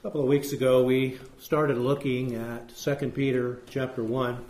A couple of weeks ago, we started looking at 2 Peter chapter 1,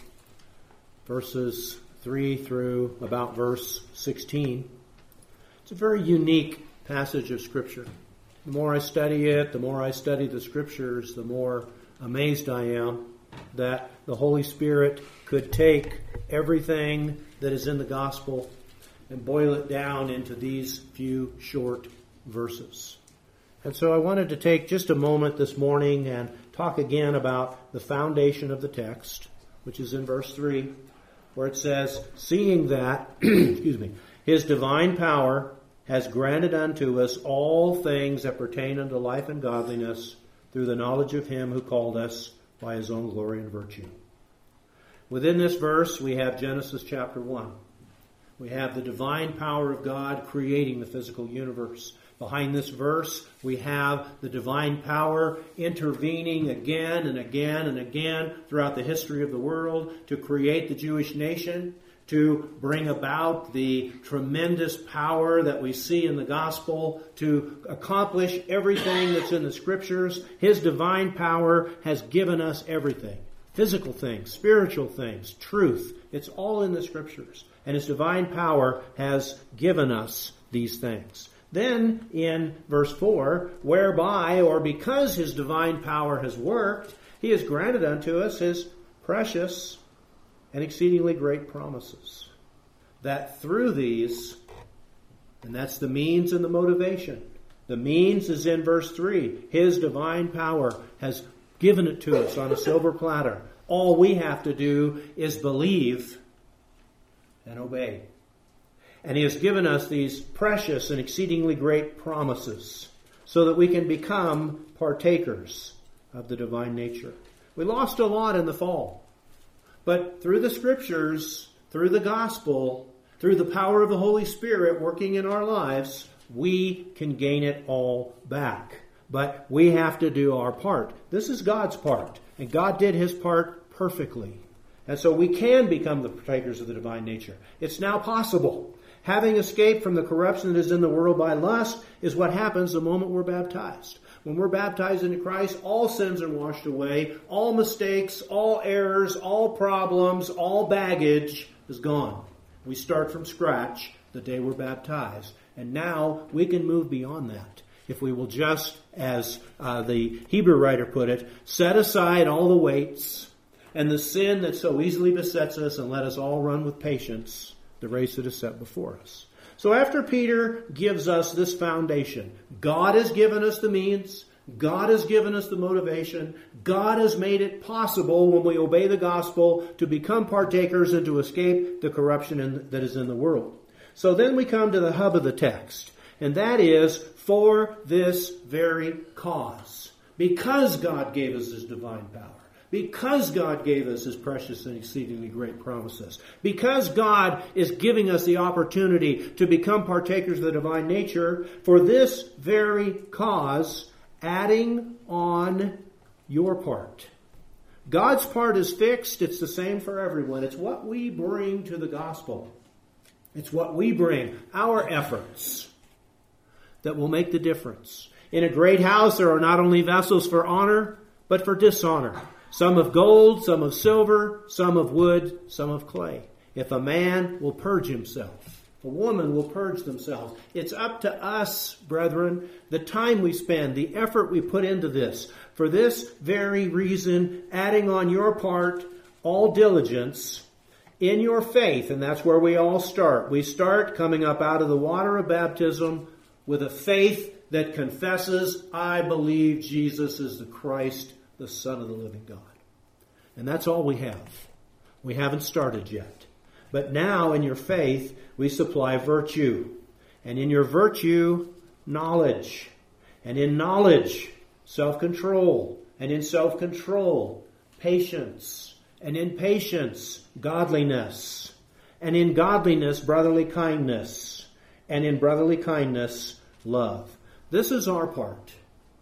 verses 3 through about verse 16. It's a very unique passage of Scripture. The more I study it, the more I study the Scriptures, the more amazed I am that the Holy Spirit could take everything that is in the gospel and boil it down into these few short verses. And so I wanted to take just a moment this morning and talk again about the foundation of the text, which is in verse 3, where it says, "Seeing that, His divine power has granted unto us all things that pertain unto life and godliness through the knowledge of Him who called us by His own glory and virtue." Within this verse, we have Genesis chapter 1. We have the divine power of God creating the physical universe. Behind this verse, we have the divine power intervening again and again and again throughout the history of the world to create the Jewish nation, to bring about the tremendous power that we see in the gospel, to accomplish everything that's in the Scriptures. His divine power has given us everything. Physical things, spiritual things, truth. It's all in the Scriptures. And His divine power has given us these things. Then in verse 4, whereby or because His divine power has worked, He has granted unto us His precious and exceedingly great promises. That through these, and that's the means and the motivation. The means is in verse 3. His divine power has given it to us on a silver platter. All we have to do is believe and obey. And He has given us these precious and exceedingly great promises so that we can become partakers of the divine nature. We lost a lot in the fall. But through the Scriptures, through the gospel, through the power of the Holy Spirit working in our lives, we can gain it all back. But we have to do our part. This is God's part. And God did His part perfectly. And so we can become the partakers of the divine nature. It's now possible. Having escaped from the corruption that is in the world by lust is what happens the moment we're baptized. When we're baptized into Christ, all sins are washed away. All mistakes, all errors, all problems, all baggage is gone. We start from scratch the day we're baptized. And now we can move beyond that. If we will just, as the Hebrew writer put it, set aside all the weights and the sin that so easily besets us and let us all run with patience the race that is set before us. So after Peter gives us this foundation, God has given us the means, God has given us the motivation, God has made it possible when we obey the gospel to become partakers and to escape the corruption that is in the world. So then we come to the hub of the text, and that is for this very cause. Because God gave us His divine power. Because God gave us His precious and exceedingly great promises. Because God is giving us the opportunity to become partakers of the divine nature, for this very cause, adding on your part. God's part is fixed. It's the same for everyone. It's what we bring to the gospel. It's what we bring, our efforts, that will make the difference. In a great house, there are not only vessels for honor, but for dishonor. Some of gold, some of silver, some of wood, some of clay. If a man will purge himself, a woman will purge themselves. It's up to us, brethren, the time we spend, the effort we put into this. For this very reason, adding on your part all diligence in your faith, and that's where we all start. We start coming up out of the water of baptism with a faith that confesses, I believe Jesus is the Christ, the Son of the living God. And that's all we have. We haven't started yet. But now in your faith, we supply virtue. And in your virtue, knowledge. And in knowledge, self-control. And in self-control, patience. And in patience, godliness. And in godliness, brotherly kindness. And in brotherly kindness, love. This is our part.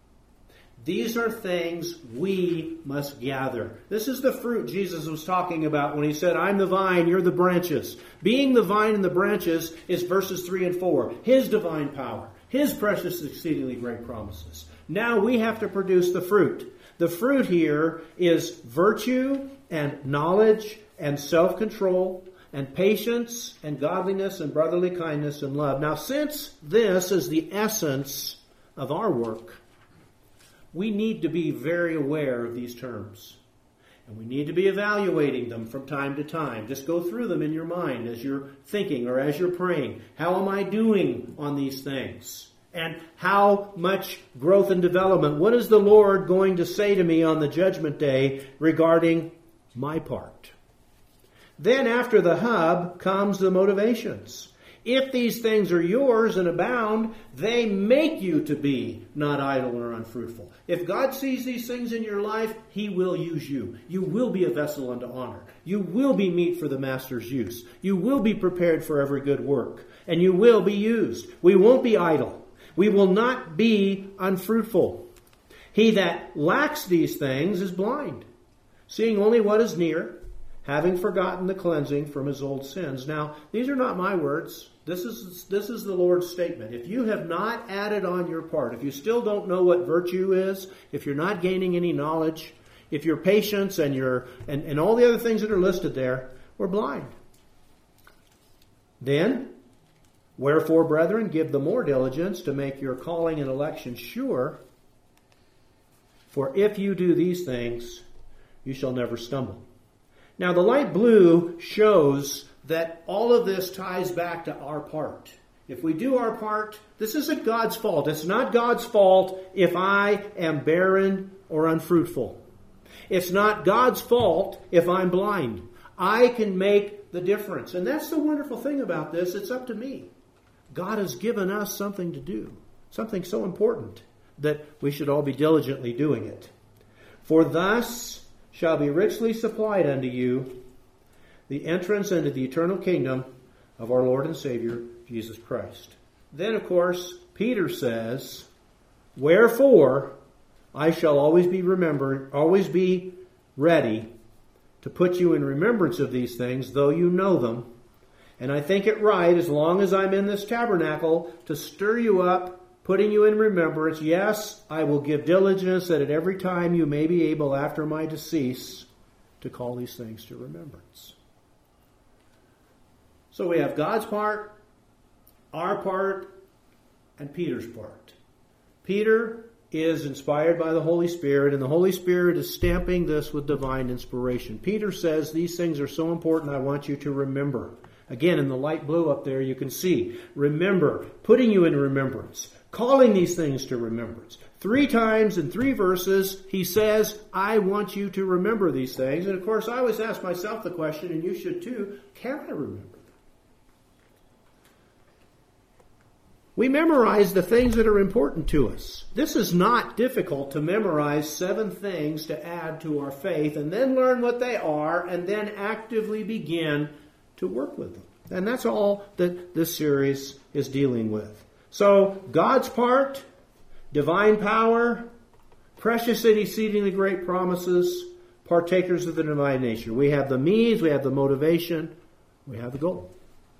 These are things we must gather. This is the fruit Jesus was talking about when He said, I'm the vine, you're the branches. Being the vine and the branches is verses 3 and 4. His divine power, His precious, exceedingly great promises. Now we have to produce the fruit. The fruit here is virtue and knowledge and self-control and patience and godliness and brotherly kindness and love. Now, since this is the essence of our work, we need to be very aware of these terms. And we need to be evaluating them from time to time. Just go through them in your mind as you're thinking or as you're praying. How am I doing on these things? And how much growth and development? What is the Lord going to say to me on the judgment day regarding my part? Then after the hub comes the motivations. If these things are yours and abound, they make you to be not idle or unfruitful. If God sees these things in your life, He will use you. You will be a vessel unto honor. You will be meet for the Master's use. You will be prepared for every good work. And you will be used. We won't be idle. We will not be unfruitful. He that lacks these things is blind, seeing only what is near, having forgotten the cleansing from his old sins. Now, these are not my words. This is the Lord's statement. If you have not added on your part, if you still don't know what virtue is, if you're not gaining any knowledge, if your patience and all the other things that are listed there, we're blind. Then, wherefore, brethren, give the more diligence to make your calling and election sure. For if you do these things, you shall never stumble. Now, the light blue shows that all of this ties back to our part. If we do our part, this isn't God's fault. It's not God's fault if I am barren or unfruitful. It's not God's fault if I'm blind. I can make the difference. And that's the wonderful thing about this. It's up to me. God has given us something to do, something so important that we should all be diligently doing it. For thus shall be richly supplied unto you the entrance into the eternal kingdom of our Lord and Savior, Jesus Christ. Then, of course, Peter says, wherefore I shall always be ready to put you in remembrance of these things, though you know them. And I think it right, as long as I'm in this tabernacle, to stir you up, putting you in remembrance. Yes, I will give diligence that at every time you may be able, after my decease, to call these things to remembrance. So we have God's part, our part, and Peter's part. Peter is inspired by the Holy Spirit, and the Holy Spirit is stamping this with divine inspiration. Peter says, these things are so important, I want you to remember. Again, in the light blue up there, you can see, remember, putting you in remembrance, calling these things to remembrance. 3 times in 3 verses, he says, I want you to remember these things. And of course, I always ask myself the question, and you should too, can I remember them? We memorize the things that are important to us. This is not difficult to memorize 7 things to add to our faith, and then learn what they are, and then actively begin to work with them. And that's all that this series is dealing with. So, God's part, divine power, precious and exceedingly great promises, partakers of the divine nature. We have the means, we have the motivation, we have the goal.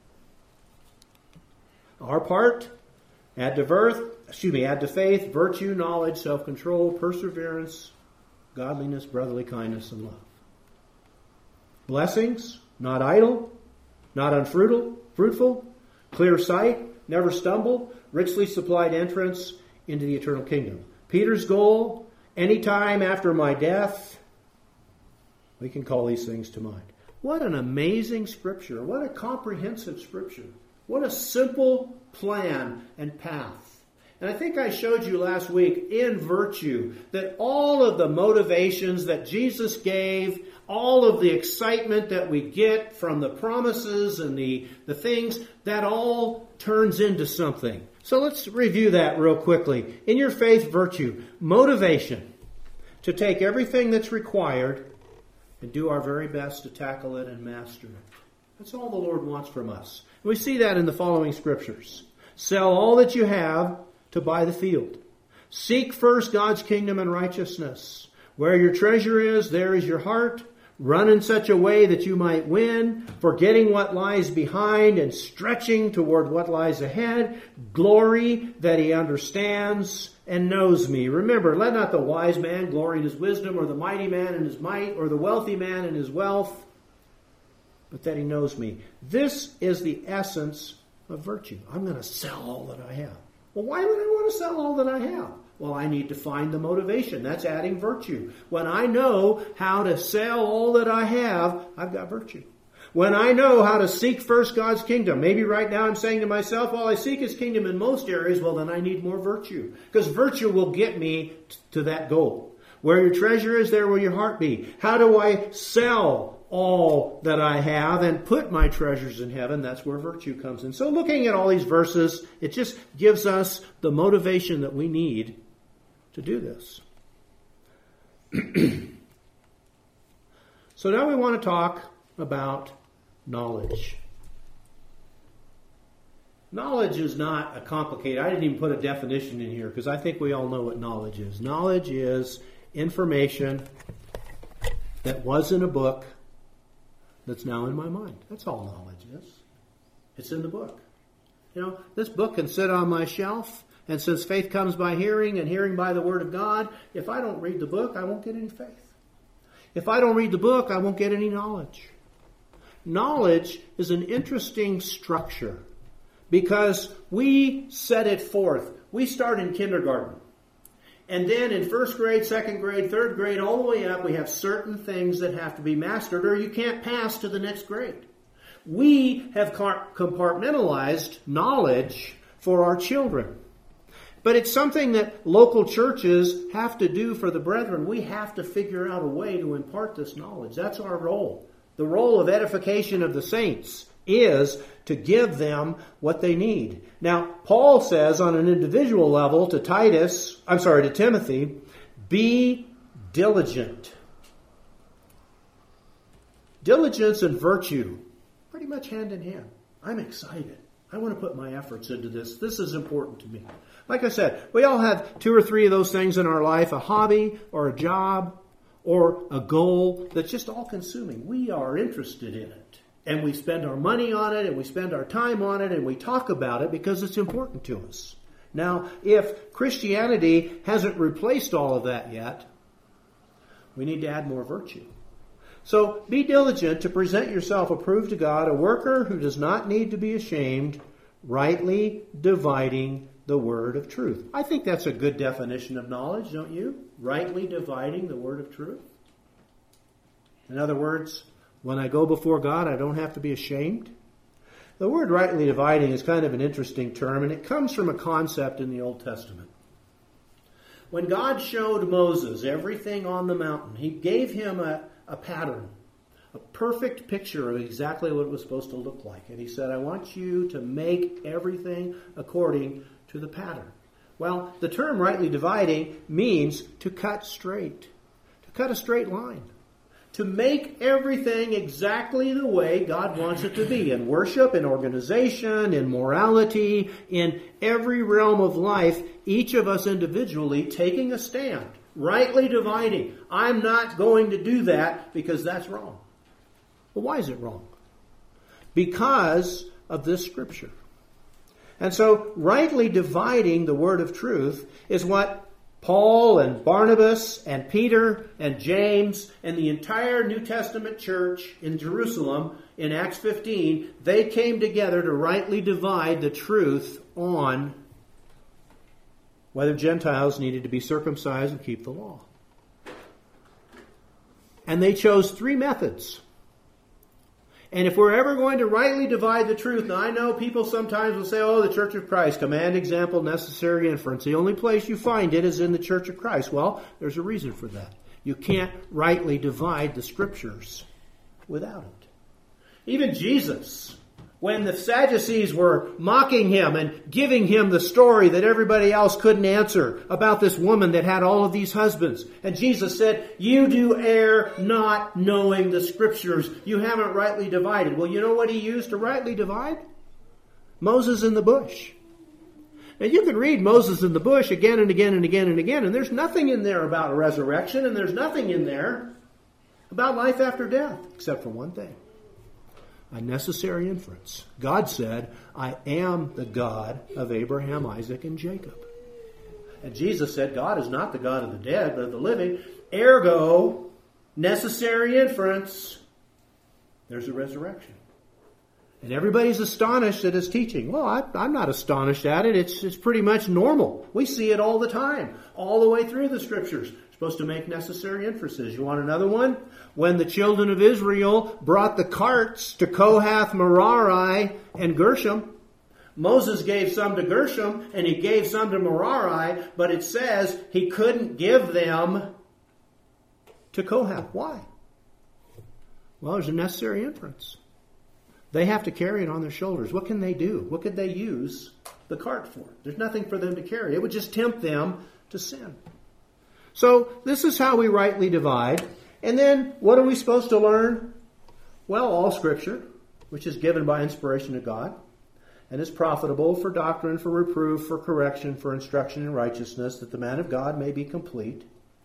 Our part, add to faith, virtue, knowledge, self-control, perseverance, godliness, brotherly kindness, and love. Blessings, not idle, not unfruitful, clear sight, never stumble, richly supplied entrance into the eternal kingdom. Peter's goal, any time after my death, we can call these things to mind. What an amazing scripture. What a comprehensive scripture. What a simple plan and path. And I think I showed you last week in virtue that all of the motivations that Jesus gave, all of the excitement that we get from the promises and the things, that all turns into something. So let's review that real quickly. In your faith, virtue, motivation to take everything that's required and do our very best to tackle it and master it. That's all the Lord wants from us. We see that in the following scriptures. Sell all that you have to buy the field. Seek first God's kingdom and righteousness. Where your treasure is, there is your heart. Run in such a way that you might win, forgetting what lies behind and stretching toward what lies ahead. Glory that he understands and knows me. Remember, let not the wise man glory in his wisdom, or the mighty man in his might, or the wealthy man in his wealth, but that he knows me. This is the essence of virtue. I'm going to sell all that I have. Well, why would I want to sell all that I have? Well, I need to find the motivation. That's adding virtue. When I know how to sell all that I have, I've got virtue. When I know how to seek first God's kingdom, maybe right now I'm saying to myself, well, I seek His kingdom in most areas, well, then I need more virtue. Because virtue will get me to that goal. Where your treasure is, there will your heart be. How do I sell all that I have and put my treasures in heaven? That's where virtue comes in. So looking at all these verses, it just gives us the motivation that we need to do this. So now we want to talk about knowledge. Knowledge is not a complicated, I didn't even put a definition in here because I think we all know what knowledge is. Knowledge is information that was in a book that's now in my mind. That's all knowledge is. It's in the book. You know, this book can sit on my shelf, and since faith comes by hearing and hearing by the Word of God, if I don't read the book, I won't get any faith. If I don't read the book, I won't get any knowledge. Knowledge is an interesting structure because we set it forth. We start in kindergarten. And then in first grade, second grade, third grade, all the way up, we have certain things that have to be mastered or you can't pass to the next grade. We have compartmentalized knowledge for our children. But it's something that local churches have to do for the brethren. We have to figure out a way to impart this knowledge. That's our role. The role of edification of the saints is to give them what they need. Now, Paul says on an individual level to Timothy, be diligent. Diligence and virtue, pretty much hand in hand. I'm excited. I want to put my efforts into this. This is important to me. Like I said, we all have 2 or 3 of those things in our life, a hobby or a job or a goal that's just all-consuming. We are interested in it. And we spend our money on it, and we spend our time on it, and we talk about it because it's important to us. Now, if Christianity hasn't replaced all of that yet, we need to add more virtue. So be diligent to present yourself approved to God, a worker who does not need to be ashamed, rightly dividing the word of truth. I think that's a good definition of knowledge, don't you? Rightly dividing the word of truth. In other words, when I go before God, I don't have to be ashamed. The word rightly dividing is kind of an interesting term, and it comes from a concept in the Old Testament. When God showed Moses everything on the mountain, He gave him a pattern, a perfect picture of exactly what it was supposed to look like. And He said, I want you to make everything according to the pattern. Well, the term rightly dividing means to cut straight, to cut a straight line. To make everything exactly the way God wants it to be. In worship, in organization, in morality, in every realm of life, each of us individually taking a stand. Rightly dividing. I'm not going to do that because that's wrong. Well, why is it wrong? Because of this scripture. And so, rightly dividing the word of truth is what Paul and Barnabas and Peter and James and the entire New Testament church in Jerusalem in Acts 15, they came together to rightly divide the truth on whether Gentiles needed to be circumcised and keep the law. And they chose 3 methods. And if we're ever going to rightly divide the truth, now I know people sometimes will say, oh, the Church of Christ, command, example, necessary inference. The only place you find it is in the Church of Christ. Well, there's a reason for that. You can't rightly divide the Scriptures without it. Even Jesus, when the Sadducees were mocking Him and giving Him the story that everybody else couldn't answer about this woman that had all of these husbands. And Jesus said, you do err not knowing the Scriptures. You haven't rightly divided. Well, you know what He used to rightly divide? Moses in the bush. Now you can read Moses in the bush again and again and again and again, and there's nothing in there about a resurrection, and there's nothing in there about life after death, except for one thing. A necessary inference. God said, I am the God of Abraham, Isaac, and Jacob. And Jesus said, God is not the God of the dead, but of the living. Ergo, necessary inference, there's a resurrection. And everybody's astonished at his teaching. Well, I'm not astonished at it. It's pretty much normal. We see it all the time, all the way through the Scriptures. Supposed to make necessary inferences. You want another one? When the children of Israel brought the carts to Kohath, Merari, and Gershom, Moses gave some to Gershom and he gave some to Merari, but it says he couldn't give them to Kohath. Why? Well, there's a necessary inference. They have to carry it on their shoulders. What can they do? What could they use the cart for? There's nothing for them to carry. It would just tempt them to sin. So this is how we rightly divide. And then what are we supposed to learn? Well, all Scripture, which is given by inspiration of God, and is profitable for doctrine, for reproof, for correction, for instruction in righteousness, that the man of God may be complete,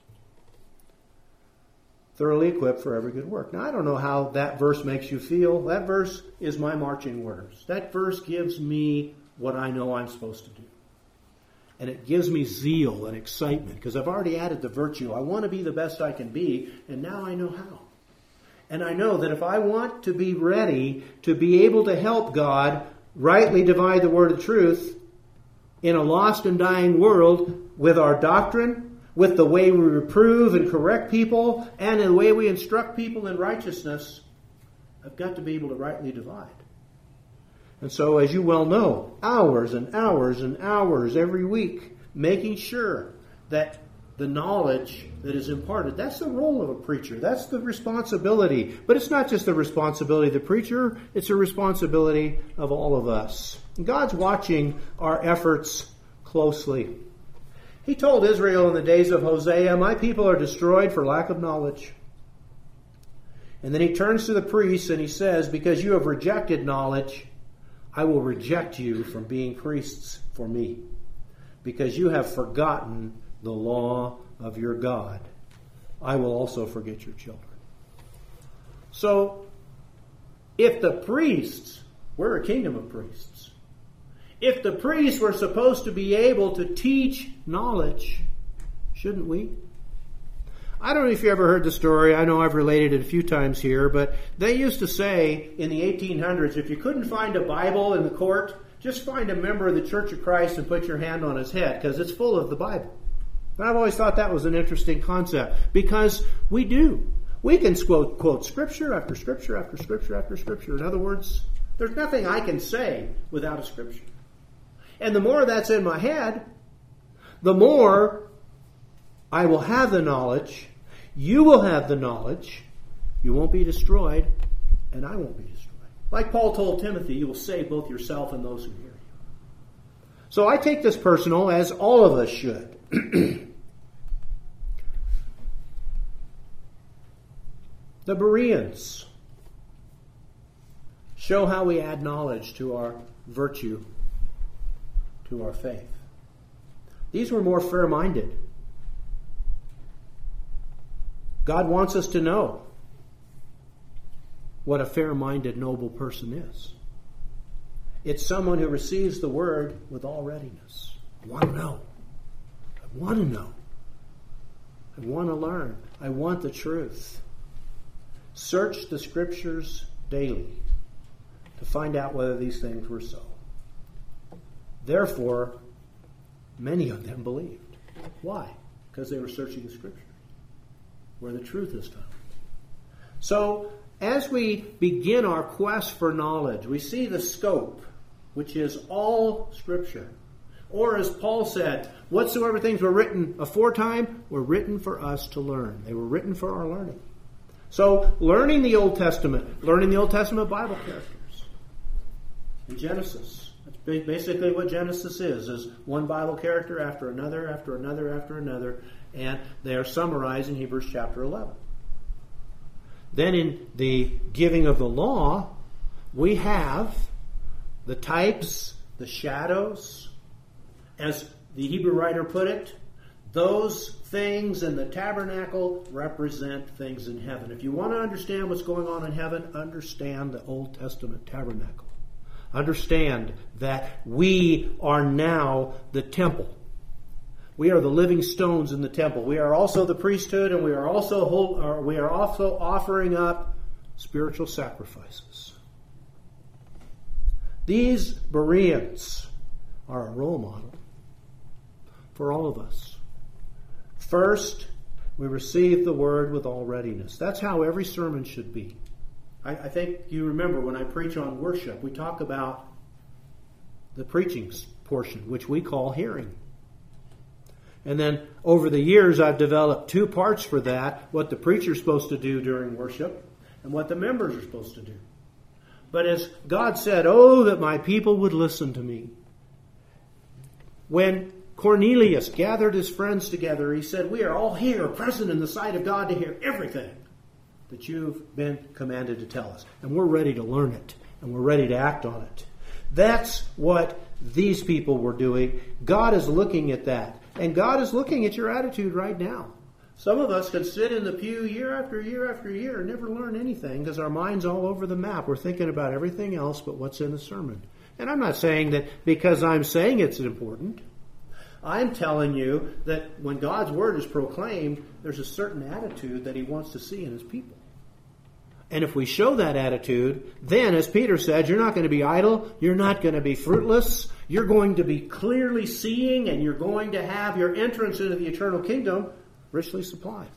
thoroughly equipped for every good work. Now, I don't know how that verse makes you feel. That verse is my marching orders. That verse gives me what I know I'm supposed to do. And it gives me zeal and excitement because I've already added the virtue. I want to be the best I can be, and now I know how. And I know that if I want to be ready to be able to help God rightly divide the word of truth in a lost and dying world with our doctrine, with the way we reprove and correct people, and in the way we instruct people in righteousness, I've got to be able to rightly divide. And so, as you well know, hours and hours and hours every week, making sure that the knowledge that is imparted, that's the role of a preacher. That's the responsibility. But it's not just the responsibility of the preacher, it's a responsibility of all of us. And God's watching our efforts closely. He told Israel in the days of Hosea, my people are destroyed for lack of knowledge. And then he turns to the priests and he says, because you have rejected knowledge, I will reject you from being priests for me, because you have forgotten the law of your God. I will also forget your children. So, if the priests, we're a kingdom of priests, if the priests were supposed to be able to teach knowledge, shouldn't we? I don't know if you ever heard the story. I know I've related it a few times here, but they used to say in the 1800s, if you couldn't find a Bible in the court, just find a member of the Church of Christ and put your hand on his head, because it's full of the Bible. And I've always thought that was an interesting concept, because we do. We can quote Scripture after Scripture after Scripture after Scripture. In other words, there's nothing I can say without a Scripture. And the more that's in my head, the more I will have the knowledge. You will have the knowledge. You won't be destroyed, and I won't be destroyed. Like Paul told Timothy, you will save both yourself and those who hear you. So I take this personal, as all of us should. The Bereans show how we add knowledge to our virtue, to our faith. These were more fair-minded. God wants us to know what a fair-minded, noble person is. It's someone who receives the word with all readiness. I want to know. I want to know. I want to learn. I want the truth. Search the Scriptures daily to find out whether these things were so. Therefore, many of them believed. Why? Because they were searching the Scriptures, where the truth is found. So, as we begin our quest for knowledge, we see the scope, which is all Scripture. Or as Paul said, whatsoever things were written aforetime were written for us to learn. They were written for our learning. So, learning the Old Testament Bible characters. In Genesis, that's basically what Genesis is one Bible character after another, after another, after another, and they are summarized in Hebrews chapter 11. Then in the giving of the law, we have the types, the shadows, as the Hebrew writer put it, those things in the tabernacle represent things in heaven. If you want to understand what's going on in heaven, understand the Old Testament tabernacle. Understand that we are now the temple. We are the living stones in the temple. We are also the priesthood, and we are also offering up spiritual sacrifices. These Bereans are a role model for all of us. First, we receive the word with all readiness. That's how every sermon should be. I think you remember when I preach on worship, we talk about the preaching portion, which we call hearing. And then over the years, I've developed two parts for that, what the preacher's supposed to do during worship and what the members are supposed to do. But as God said, "Oh, that my people would listen to me." When Cornelius gathered his friends together, he said, "We are all here, present in the sight of God, to hear everything that you've been commanded to tell us." And we're ready to learn it, and we're ready to act on it. That's what these people were doing. God is looking at that. And God is looking at your attitude right now. Some of us can sit in the pew year after year after year and never learn anything because our mind's all over the map. We're thinking about everything else but what's in the sermon. And I'm not saying that because I'm saying it's important. I'm telling you that when God's word is proclaimed, there's a certain attitude that he wants to see in his people. And if we show that attitude, then, as Peter said, you're not going to be idle, you're not going to be fruitless, you're going to be clearly seeing, and you're going to have your entrance into the eternal kingdom richly supplied.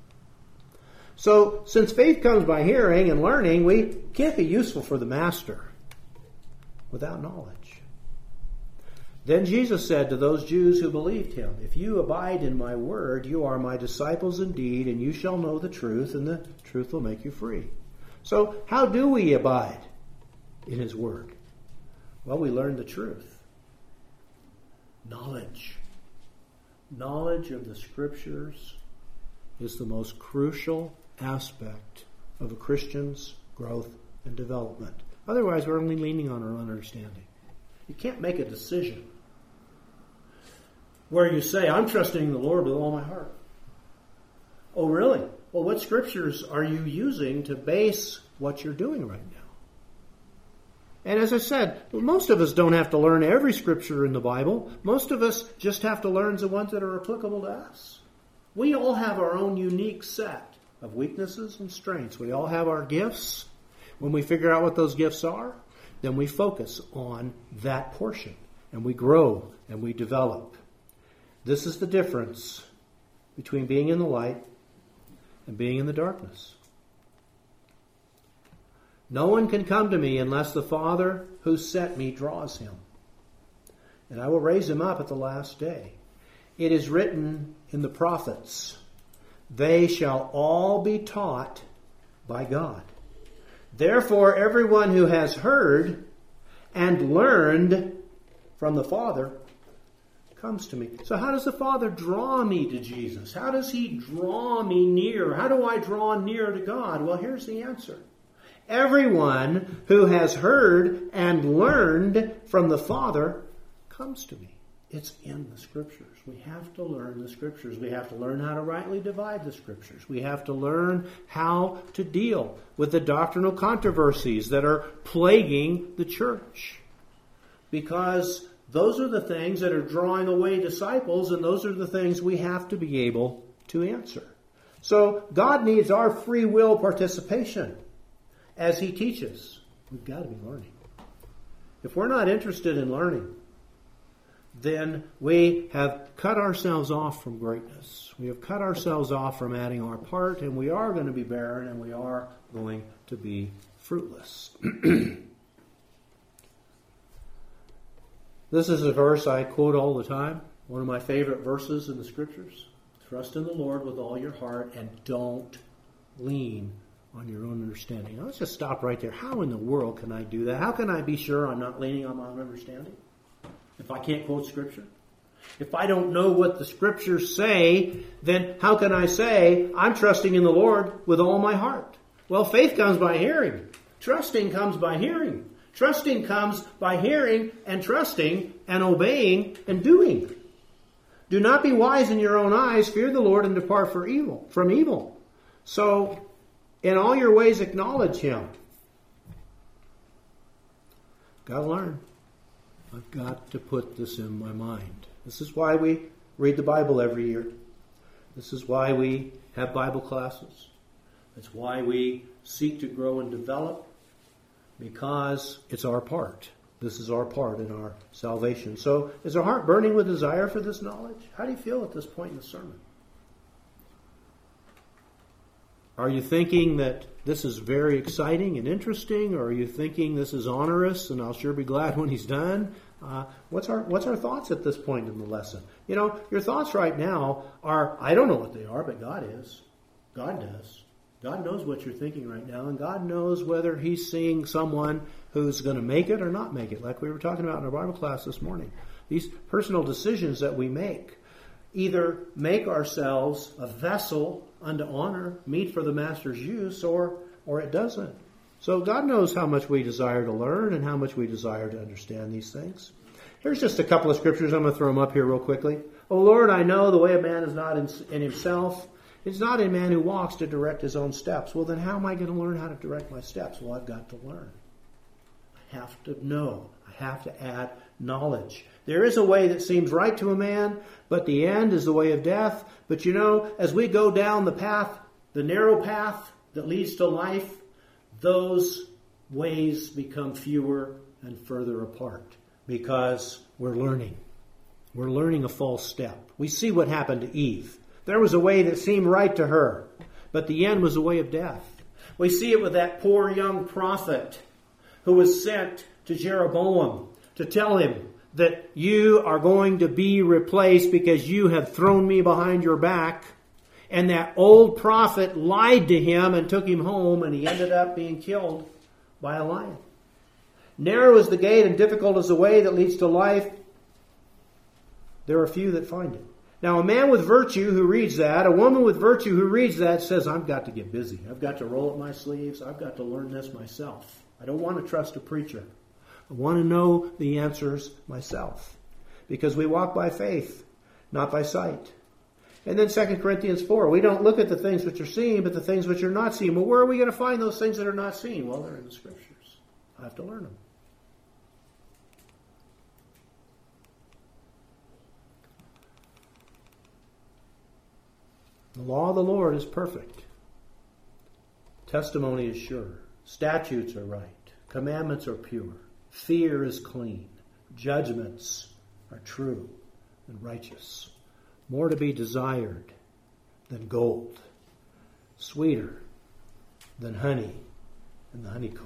So, since faith comes by hearing and learning, we can't be useful for the master without knowledge. Then Jesus said to those Jews who believed him, "If you abide in my word, you are my disciples indeed, and you shall know the truth, and the truth will make you free." So, how do we abide in his word? Well, we learn the truth. Knowledge. Knowledge of the Scriptures is the most crucial aspect of a Christian's growth and development. Otherwise, we're only leaning on our own understanding. You can't make a decision where you say, "I'm trusting the Lord with all my heart." Oh, really? Well, what Scriptures are you using to base what you're doing right now? And as I said, most of us don't have to learn every Scripture in the Bible. Most of us just have to learn the ones that are applicable to us. We all have our own unique set of weaknesses and strengths. We all have our gifts. When we figure out what those gifts are, then we focus on that portion. And we grow and we develop. This is the difference between being in the light and being in the darkness. No one can come to me unless the Father who sent me draws him. And I will raise him up at the last day. It is written in the prophets, "They shall all be taught by God." Therefore, everyone who has heard and learned from the Father comes to me. So how does the Father draw me to Jesus? How does he draw me near? How do I draw near to God? Well, here's the answer. Everyone who has heard and learned from the Father comes to me. It's in the Scriptures. We have to learn the Scriptures. We have to learn how to rightly divide the Scriptures. We have to learn how to deal with the doctrinal controversies that are plaguing the church. Because those are the things that are drawing away disciples, and those are the things we have to be able to answer. So God needs our free will participation as he teaches. We've got to be learning. If we're not interested in learning, then we have cut ourselves off from greatness. We have cut ourselves off from adding our part, and we are going to be barren, and we are going to be fruitless. This is a verse I quote all the time. One of my favorite verses in the Scriptures. Trust in the Lord with all your heart and don't lean on your own understanding. Now, let's just stop right there. How in the world can I do that? How can I be sure I'm not leaning on my own understanding if I can't quote Scripture? If I don't know what the Scriptures say, then how can I say I'm trusting in the Lord with all my heart? Well, faith comes by hearing. Trusting comes by hearing. Trusting comes by hearing and trusting and obeying and doing. Do not be wise in your own eyes. Fear the Lord and depart from evil. So, in all your ways acknowledge Him. Got to learn. I've got to put this in my mind. This is why we read the Bible every year. This is why we have Bible classes. It's why we seek to grow and develop, because it's our part. This is our part in our salvation. So, is our heart burning with desire for this knowledge? How do you feel at this point in the sermon? Are you thinking that this is very exciting and interesting, or are you thinking this is onerous and I'll sure be glad when he's done? What's our thoughts at this point in the lesson? You know, your thoughts right now are, I don't know what they are, but God is. God does. God knows what you're thinking right now, and God knows whether He's seeing someone who's going to make it or not make it, like we were talking about in our Bible class this morning. These personal decisions that we make either make ourselves a vessel unto honor, meet for the Master's use, or it doesn't. So God knows how much we desire to learn and how much we desire to understand these things. Here's just a couple of scriptures. I'm going to throw them up here real quickly. O Lord, I know the way of man is not in himself. It's not in man who walks to direct his own steps. Well, then how am I going to learn how to direct my steps? Well, I've got to learn. I have to know. I have to add knowledge. There is a way that seems right to a man, but the end is the way of death. But you know, as we go down the path, the narrow path that leads to life, those ways become fewer and further apart because we're learning. We're learning a false step. We see what happened to Eve. There was a way that seemed right to her, but the end was a way of death. We see it with that poor young prophet who was sent to Jeroboam to tell him that you are going to be replaced because you have thrown me behind your back. And that old prophet lied to him and took him home, and he ended up being killed by a lion. Narrow is the gate and difficult is the way that leads to life. There are few that find it. Now, a man with virtue who reads that, a woman with virtue who reads that says, I've got to get busy. I've got to roll up my sleeves. I've got to learn this myself. I don't want to trust a preacher. I want to know the answers myself. Because we walk by faith, not by sight. And then 2 Corinthians 4, we don't look at the things which are seen, but the things which are not seen. Well, where are we going to find those things that are not seen? Well, they're in the Scriptures. I have to learn them. The law of the Lord is perfect. Testimony is sure. Statutes are right. Commandments are pure. Fear is clean. Judgments are true and righteous. More to be desired than gold. Sweeter than honey and the honeycomb.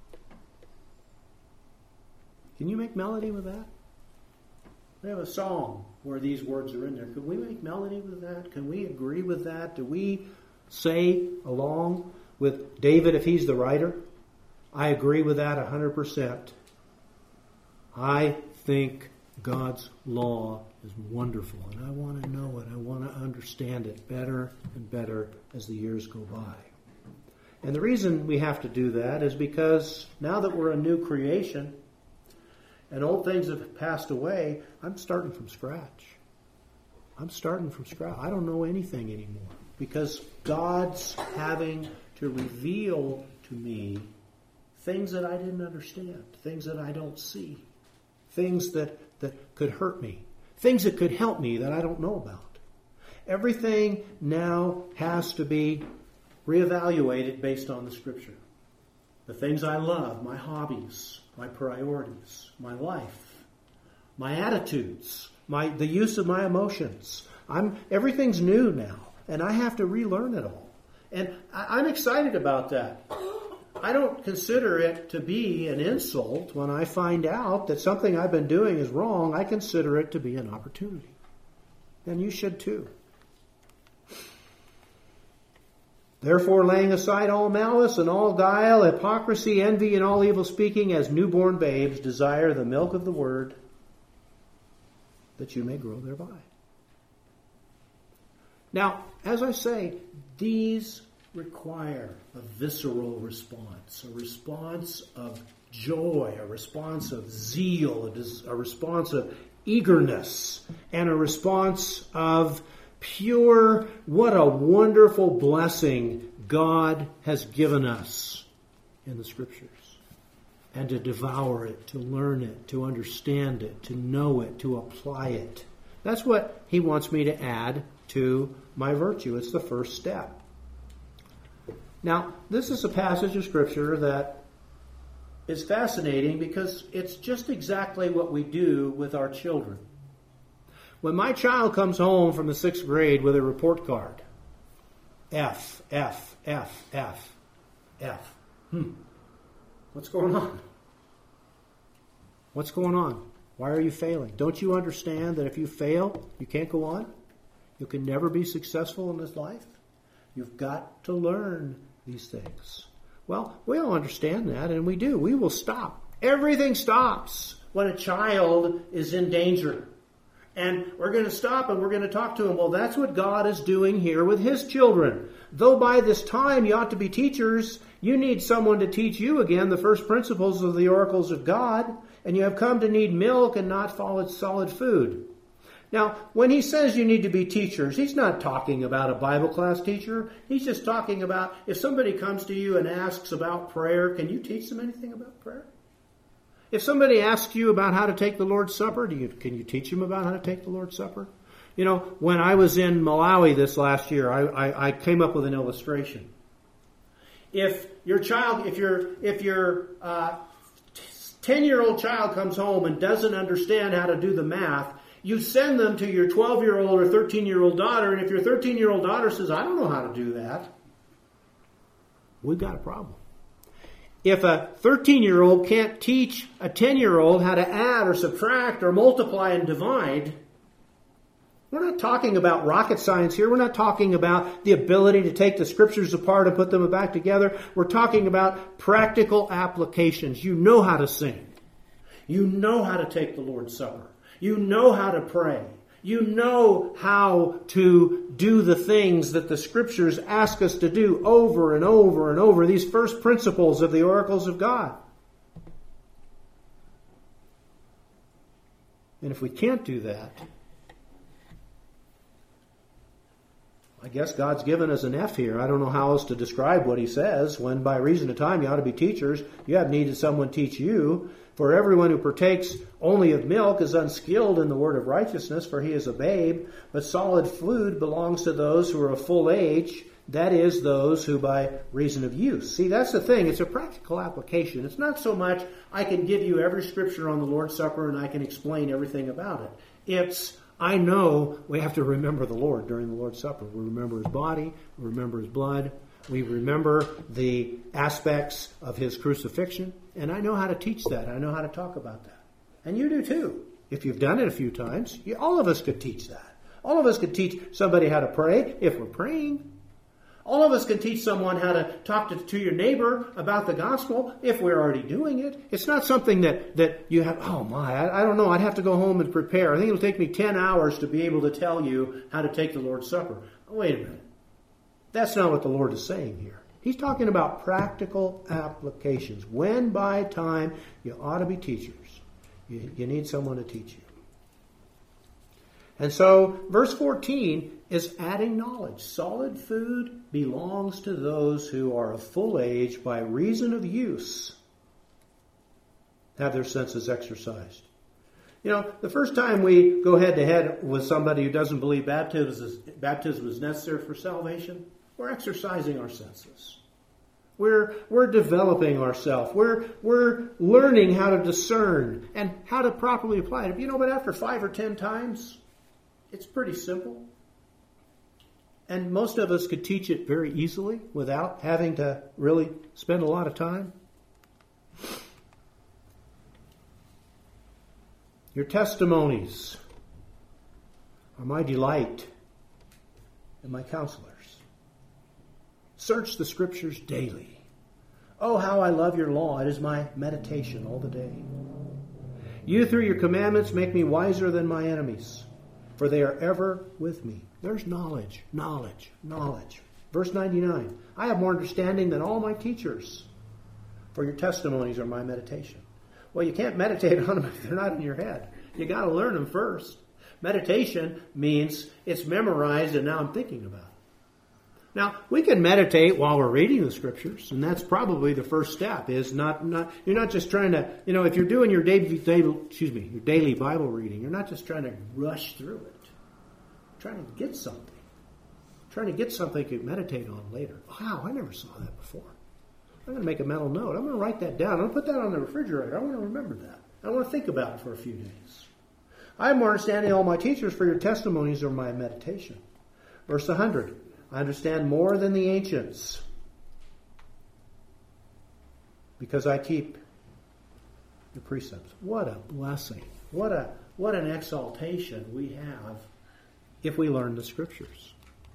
Can you make melody with that? We have a song where these words are in there. Can we make melody with that? Can we agree with that? Do we say along with David if he's the writer? I agree with that 100%. I think God's law is wonderful, and I want to know it. I want to understand it better and better as the years go by. And the reason we have to do that is because now that we're a new creation, and old things have passed away, I'm starting from scratch. I'm starting from scratch. I don't know anything anymore. Because God's having to reveal to me things that I didn't understand. Things that I don't see. Things that could hurt me. Things that could help me that I don't know about. Everything now has to be reevaluated based on the Scripture. The things I love, my hobbies, my priorities, my life, my attitudes, the use of my emotions. Everything's new now, and I have to relearn it all. And I'm excited about that. I don't consider it to be an insult when I find out that something I've been doing is wrong. I consider it to be an opportunity. And you should too. Therefore, laying aside all malice and all guile, hypocrisy, envy, and all evil speaking, as newborn babes, desire the milk of the word, that you may grow thereby. Now, as I say, these require a visceral response, a response of joy, a response of zeal, a response of eagerness and a response of pure, what a wonderful blessing God has given us in the Scriptures. And to devour it, to learn it, to understand it, to know it, to apply it. That's what he wants me to add to my virtue. It's the first step. Now, this is a passage of Scripture that is fascinating because it's just exactly what we do with our children. When my child comes home from the 6th grade with a report card, F, F, F, F, F. What's going on? What's going on? Why are you failing? Don't you understand that if you fail, you can't go on? You can never be successful in this life? You've got to learn these things. Well, we all understand that, and we do. We will stop. Everything stops when a child is in danger. And we're going to stop and we're going to talk to him. Well, that's what God is doing here with his children. Though by this time you ought to be teachers, you need someone to teach you again the first principles of the oracles of God. And you have come to need milk and not solid food. Now, when he says you need to be teachers, he's not talking about a Bible class teacher. He's just talking about if somebody comes to you and asks about prayer, can you teach them anything about prayer? If somebody asks you about how to take the Lord's Supper, can you teach them about how to take the Lord's Supper? You know, when I was in Malawi this last year, I came up with an illustration. If your 10-year-old child comes home and doesn't understand how to do the math, you send them to your 12-year-old or 13-year-old daughter, and if your 13-year-old daughter says, I don't know how to do that, we've got a problem. If a 13-year-old can't teach a 10-year-old how to add or subtract or multiply and divide, we're not talking about rocket science here. We're not talking about the ability to take the Scriptures apart and put them back together. We're talking about practical applications. You know how to sing. You know how to take the Lord's Supper. You know how to pray. You know how to do the things that the Scriptures ask us to do over and over and over. These first principles of the oracles of God. And if we can't do that, I guess God's given us an F here. I don't know how else to describe what he says. When by reason of time you ought to be teachers, you have need of someone teach you. For everyone who partakes only of milk is unskilled in the word of righteousness, for he is a babe. But solid food belongs to those who are of full age, that is, those who by reason of use. See, that's the thing. It's a practical application. It's not so much I can give you every Scripture on the Lord's Supper and I can explain everything about it. It's I know we have to remember the Lord during the Lord's Supper. We remember his body, we remember his blood, we remember the aspects of his crucifixion, and I know how to teach that. I know how to talk about that. And you do too. If you've done it a few times, all of us could teach that. All of us could teach somebody how to pray if we're praying. All of us can teach someone how to talk to your neighbor about the gospel if we're already doing it. It's not something that you have, I don't know, I'd have to go home and prepare. I think it'll take me 10 hours to be able to tell you how to take the Lord's Supper. Oh, wait a minute. That's not what the Lord is saying here. He's talking about practical applications. When by time you ought to be teachers. You need someone to teach you. And so, verse 14 is adding knowledge. Solid food belongs to those who are of full age by reason of use, have their senses exercised. You know, the first time we go head-to-head with somebody who doesn't believe baptism is necessary for salvation, we're exercising our senses. We're developing ourselves. We're learning how to discern and how to properly apply it. You know, but after 5 or 10 times, it's pretty simple. And most of us could teach it very easily without having to really spend a lot of time. Your testimonies are my delight and my counselors. Search the Scriptures daily. Oh, how I love your law. It is my meditation all the day. You, through your commandments, make me wiser than my enemies, for they are ever with me. There's knowledge, knowledge, knowledge. Verse 99, I have more understanding than all my teachers, for your testimonies are my meditation. Well, you can't meditate on them if they're not in your head. You got to learn them first. Meditation means it's memorized and now I'm thinking about it. Now, we can meditate while we're reading the Scriptures, and that's probably the first step. Is not you're not just trying to, if you're doing your daily Bible reading, you're not just trying to rush through it. You're trying to get something. Trying to get something you can meditate on later. Wow, I never saw that before. I'm going to make a mental note. I'm going to write that down. I'm going to put that on the refrigerator. I want to remember that. I want to think about it for a few days. I have more understanding than all my teachers, for your testimonies are my meditation. Verse 100. I understand more than the ancients because I keep your precepts. What a blessing. What an exaltation we have if we learn the Scriptures.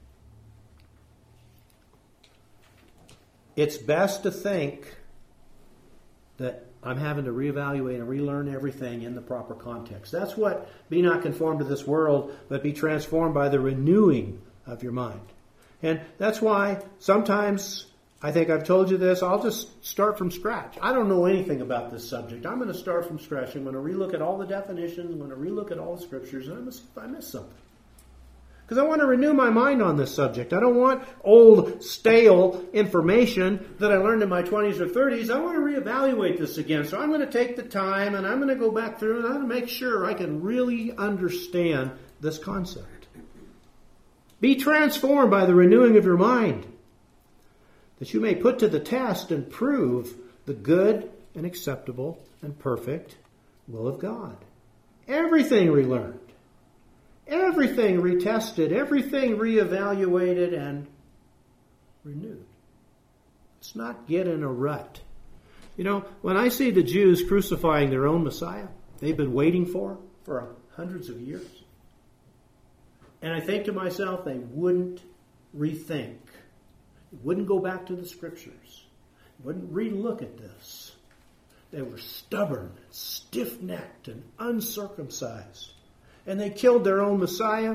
It's best to think that I'm having to reevaluate and relearn everything in the proper context. That's what be not conformed to this world, but be transformed by the renewing of your mind. And that's why sometimes, I think I've told you this, I'll just start from scratch. I don't know anything about this subject. I'm going to start from scratch. I'm going to relook at all the definitions. I'm going to relook at all the Scriptures, and I'm going to see if I missed something. Because I want to renew my mind on this subject. I don't want old, stale information that I learned in my 20s or 30s. I want to reevaluate this again. So I'm going to take the time, and I'm going to go back through, and I'm going to make sure I can really understand this concept. Be transformed by the renewing of your mind, that you may put to the test and prove the good and acceptable and perfect will of God. Everything relearned, everything retested, everything reevaluated and renewed. Let's not get in a rut. When I see the Jews crucifying their own Messiah, they've been waiting for hundreds of years. And I think to myself, they wouldn't rethink. Wouldn't go back to the Scriptures. Wouldn't relook at this. They were stubborn, stiff-necked, and uncircumcised. And they killed their own Messiah.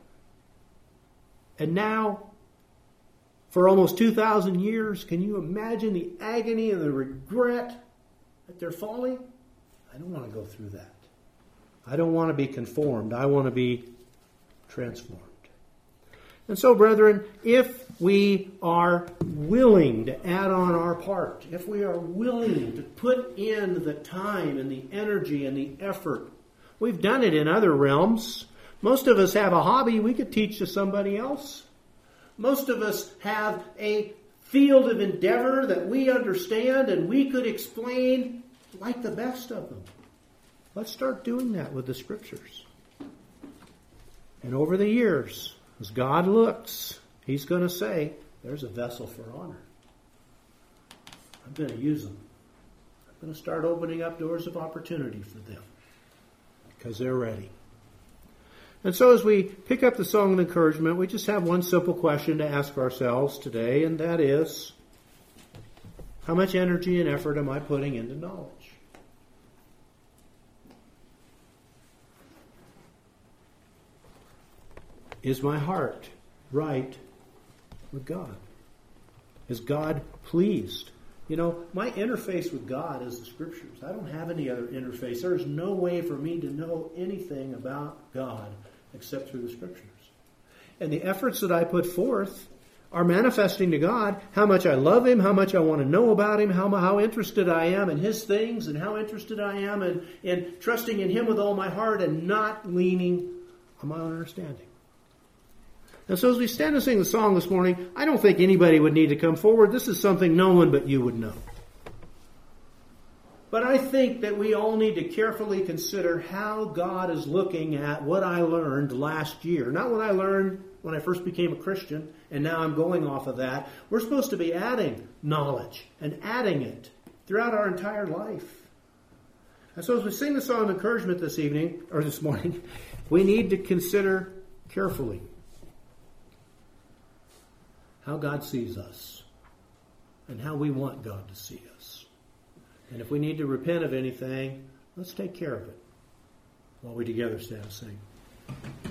And now, for almost 2,000 years, can you imagine the agony and the regret at their folly? I don't want to go through that. I don't want to be conformed. I want to be transformed. And so, brethren, if we are willing to add on our part, if we are willing to put in the time and the energy and the effort, we've done it in other realms. Most of us have a hobby we could teach to somebody else. Most of us have a field of endeavor that we understand and we could explain like the best of them. Let's start doing that with the Scriptures. And over the years, as God looks, He's going to say, there's a vessel for honor. I'm going to use them. I'm going to start opening up doors of opportunity for them because they're ready. And so as we pick up the song of encouragement, we just have one simple question to ask ourselves today, and that is, how much energy and effort am I putting into knowledge? Is my heart right with God? Is God pleased? My interface with God is the Scriptures. I don't have any other interface. There is no way for me to know anything about God except through the Scriptures. And the efforts that I put forth are manifesting to God how much I love Him, how much I want to know about Him, how interested I am in His things, and how interested I am in trusting in Him with all my heart and not leaning on my own understanding. And so as we stand and sing the song this morning, I don't think anybody would need to come forward. This is something no one but you would know. But I think that we all need to carefully consider how God is looking at what I learned last year. Not what I learned when I first became a Christian, and now I'm going off of that. We're supposed to be adding knowledge and adding it throughout our entire life. And so as we sing the song of encouragement this morning, we need to consider carefully how God sees us and how we want God to see us. And if we need to repent of anything, let's take care of it while we together stand and sing.